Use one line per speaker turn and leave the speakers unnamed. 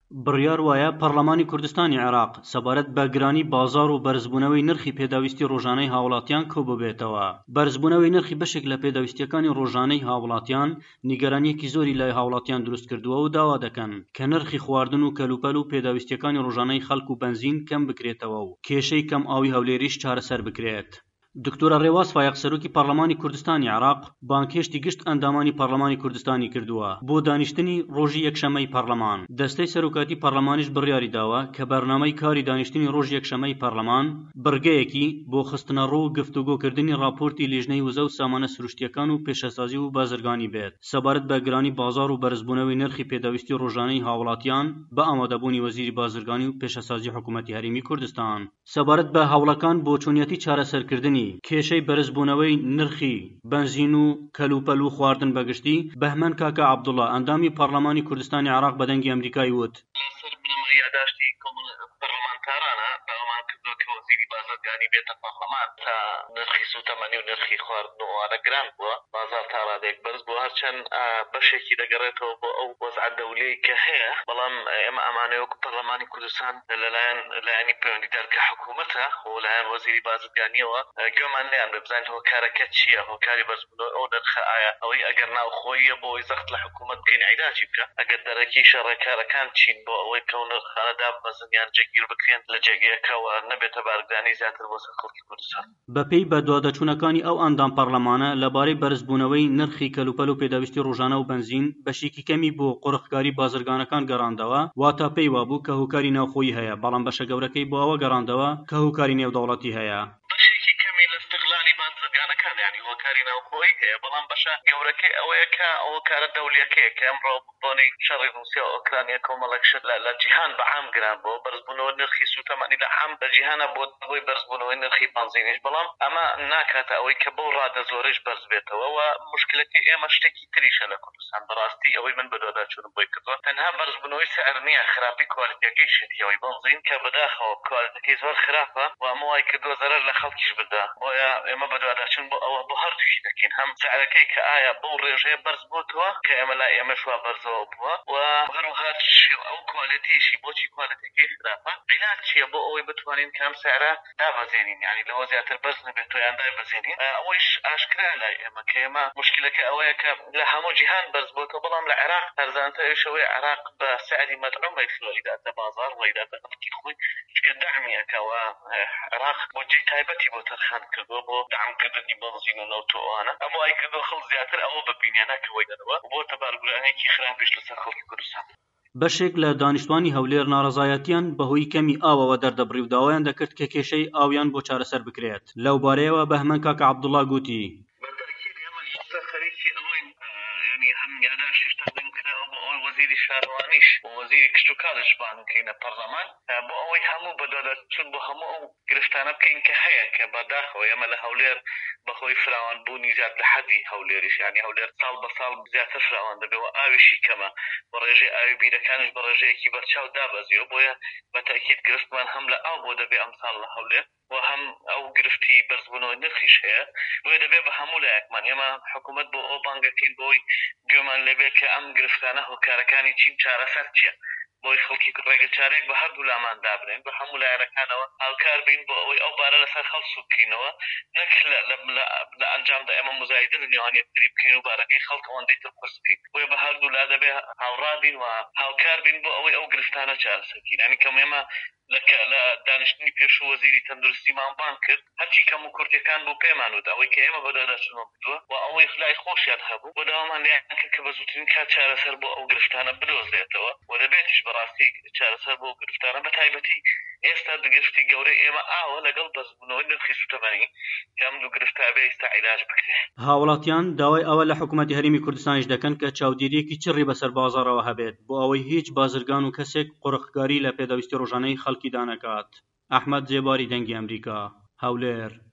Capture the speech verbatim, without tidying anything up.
بڕیار وایە پەرلەمانی کوردستانی عێراق سەبارەت بە گرانی بازاڕ و بەرزبوونەوەی نرخی پێداویستی ڕۆژانەی هاوڵاتیان کۆ ببێتەوە. بەرزبوونەوەی نرخی بەشێک لە پێداویستیەکانی ڕۆژانەی هاوڵاتیان نیگەرانیەکی زۆری لای هاوڵاتیان دروست کردووە و داوا دەکەن کە نرخی خواردن و کەلوپەل و پێداویستیەکانی ڕۆژانەی خەڵک و بەنزین کەم بکرێتەوە و کێشەی کەم ئاوی هەولێریش چارەسەر بکرێت. دکتۆرە ڕێواز فایق سەرۆکی پەرلەمانی کوردستانی عێراق بانکێشتی گشت ئەندامانی پەرلەمانی کوردستانی کردووە بۆ دانیشتنی ڕۆژی یەکشەمەی پەرلەمان. دەستەی سەرۆکاتی پەرلەمانیش بڕیاری داوە کە بەرنامەی کاری دانیشتنی ڕۆژی یەکشەمەی پەرلەمان بڕگەیەکی بۆ خستنە ڕۆ و گفتوگۆکردنی راپۆرتی لێژنەی وزە و سامانە سروشتیەکان و پێشەسازی و بازرگانی بێت سەبارەت بە گرانی بازاڕ و بەرزبوونەوەی نرخی پێداویستی ڕۆژانەی هاوڵاتیان بە ئامادەبوونی وەزیری بازرگانی و پێشەسازی حکوومەتی هەرێمی کوردستان. سەبارەت بە هەوڵەکان بۆ چۆنیەتی چارەسەرکردنی کێشەی بەرزبوونەوەی نرخی بەنزین و کەلوپەل و خواردن بەگشتی بەهمەن کاکە عەبدوڵڵا ئەندامی پەرلەمانی کوردستانی عێراق بەدەنگی ئەمریکای وت
لەسەر بنەمای یاداشتی پەرلەمانتارانە بەڵمان کردووە کە وەزیری بازرگانی بێتە پەرلەمان تا نرخی سوتەمەنی و نرخی خواردن و ئەوانە گران بووە بازار تا ڕادێک بەرز بووە هەرچەند بەشێکی دەگەڕێتەوە بۆ ئەو وەزعە دەولەیە کە هەیە بەڵام ئێمە ئەمانەیە وەکو پەرلەمانی کوردستان لەلایەن لایەنی پەیوەندیدار کە حکوومەتە و لایەن وەزیری بازرگانیەوە گوێمان لێیان بێ بزانین هۆکارەکە چییە هۆکاری بەرزبوونەوە ئەو نرخە ئایا ئەوەی ئەگەر ناوخۆییە بۆ ئەوەی زەخت لە حکوومەت بکەین عیلاجی بکە ئەگەر دەرەکیشە ڕێکارەکان چین بۆ ئەوەی کە ئەو نرخانە دابمەزن یان جێگیر بکرێن لە جێگەیەکەوە نەبێتە بارگرانی زیاتر بۆ سەر خەڵکی کوردستان.
بەپێی بەدوادەچوونەکانی ئەو ئەندام پەرلەمانە لەبارەی بەرزبوونەوەی نرخی کەلوپەل و پێداویستی ڕۆژانە و بەنزین بەشێکی کەمی بۆ قوڕخکاری بازرگانەکان گەڕاندەوە واتە پێی وابوو کە هۆکاری ناوخۆیی هەیە بەڵام بەشە گەورەکەی بۆ ئەوە گەڕاندەوە کە هۆکاری نێودەوڵەتی هەیە.
بەشێکی کەمی لە استقلالی بازرگانەکان یعنی هۆکاری ناوخۆیی هەیە بەڵام بەشە گەورەکەی ئەوەیە کە ئەو هۆکارە دەولیەکەیە کە ئەمڕۆ بۆنەی شەڕی رووسیا و ئۆکرانیا کۆمەڵێکشت لە جیهان بەعام گران بۆ بەرزبوونەوە نرخی سوتەمەنی لە عام لە جیهانە بۆ بۆی بەرزبوونەوەی نرخی بەنزینیش بەڵام ئەمە ناکاتە ئەوەی کە بەو ڕادە زۆرەش بەرز بێتەوە و مشکلەکەی ئێمە شتێکی تریشە لە کوردستان بەڕاستی ئەوەی من بەدواداچوونم بۆی کردووە تەنها بەرزبوونەوەی سعر نییە خراپی کوالیتیەکەی شتیەوەی بەنزین کە بەداخەوە کوالیتەکەی زۆر خراپە و ئەمە وای کردووە زەرەر لە خەڵکیش بدە بۆیە ئێمە بەدواداچوون بۆ ئەوە بۆ هەردووشی دەکەین هەم سعرەکەی کە ئایا بەو ڕێژەیە بەرز بووتەوە کە ئێمە لای ئێمەش وا بەرزەوە بووە و هەروەها ئەو کوالیتیشی بۆچی کوالیتەکەی خراپە عیلاج چییە بۆ ئەوەی بتوانین کەم سعرە دابەزێنین یعنی لەوە زیاتر بەرز نەبێت یان دابەزێنین ئەوەیش ئاشکرا لای ئێمە کە ئێمە مشکلەکە ئەوەیە کە لە هەموو جیهان بەرز بووتەوە بەڵام لە عێراق هەرزانترشەوەی عێراق بە سعری مەدعومەی خۆیداتە بازار وەیداتە خەڵکی خۆی چکە دەعمیەکەوە عێراق بۆجێی تایبەتی بۆ تەرخان کردووە بۆ دەعمکردنی بەنزین و نەوتۆوانە ئەمە وای کردووە خەڵک زیاتر ئەوە ببینێنە کە وەیدەنەوە بۆتە بارگورانێکی خراپیش لەسەر خەڵکی کوردستان.
بەشێک لە دانیشتوانی هەولێر ناڕەزایەتیان بەهۆی کەمی ئاوەوە دەردەبڕی و داوایان دەکرد کە کێشەی ئاویان بۆ چارەسەر بکرێت. لەو بارەیەوە بەهمەن کاکە عەبدوڵڵا گوتی
وەزیری شارەوانیش و وەزیری کشت و کاڵش بانکەینە پەرلەمان بۆ ئەوەی هەموو بەدواداچوون بۆ هەموو ئەو گرفتانە بکەین کە هەیە کە بەداخەوە ئێمە لە هەولێر بەخۆی فراوانبوونی زیاد لە حەدی هەولێریش یعنی هەولێر ساڵ بە ساڵ زیاتر فراوان دەبێت و ئاویشی کەمە بە ڕێژەی ئاوی بیرەکانش بە ڕێژەیەکی بەرچاو دابەزیەوە بۆیە بە تاکید گرفتمان هەم لە ئاو بۆ دەبێ ئەمساڵ لە هەولێر و هەم ئەو گرفتی بەرزبوونەوەی نرخیش هەیە بۆیە دەبێت بە هەموو لایەکمان ئێمە حکوومەت بۆ ئەو بانگەکەین بۆی گوێمان لێبێت کە ئەم گرفتانە هۆکارەکانی چین چارەسەر چییە بۆی خەڵکی ڕێگە چارێک بە هەردوو لامان دابنێن بە هەموو لایەنەکانەوە هاوکار بین بۆ ئەوەی ئەو بارە لەسەر خەڵک بکەینەوە نەک لە ئەنجامدا ئێمە مزایدە لە نێوان یەکتری بکەین و بارەکەی خەڵک ئەوەندەی تر قورس بکەین بۆیە بە هەردوو لا دەبێ هاوڕابین و هاوکار بین بۆ ئەوەی ئەو گرفتانە چارەسەرکەین یعنی کەم ئێمە لە دانیشتنی پێش و وەزیری تەندروستیمان بان کرد هەرچی کەم و کورتەکان بۆ پێمان وت ئەوەی کە ئێمە بەدواداچوونەوە بووە و ئەوەی خلای خۆشیان هەبوو بۆ داوامان لێیان کرد کە بە زووترین کات چارەسەر بۆ ئەو گرفتانە بدۆزێتەوە و دەبێتیش بەڕاستی چارەسەر بۆ گرفتانە بە تایبەتی ئێستا گرفتی گەورەی ئێمە ئاوە لەگەڵ بەرزبوونەوەی نرخی سوتەمەنی کە ئەم دوو گرفتە بێ ئێستا عیلاج بکرێت.
هاوڵاتیان داوای ئەوە لە حکوومەتی هەرێمی کوردستانیش دەکەن کە چاودێریەکی چڕی بەسەر بازاڕەوە هەبێت بۆ ئەوەی هیچ بازرگان و کەسێک قوڕخکاری لە پێداویستی ڕۆژانەی خەڵکی دانەکات. ئەحمەد جێباری دەنگی ئەمریکا، هەولێر.